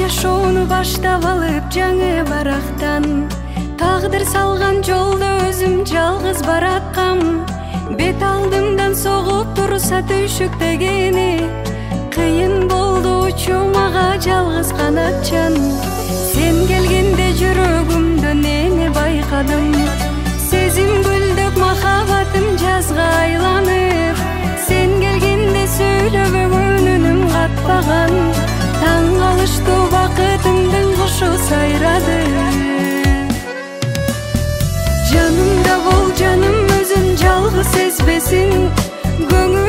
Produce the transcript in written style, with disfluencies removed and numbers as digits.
жашоону баштап алып жаңы барактан, тагдыр салган жолдо өзүм жалгыз бараткам. Бет алдымдан согуп турса түйшүктөгени, кыйын болду учуу мага жалгыз канатчан. Сен келгенде жүрөгүмдөн эне байкадым, сезим гүлдөп махаббатым жазга айланып. Сен келгенде сүйлөбөгөн үнүм катпаган, таң калыштуу бакытымдын кушу сайрады. Жанымда бол жаным, өзүн жалгыз сезбесин, көңүл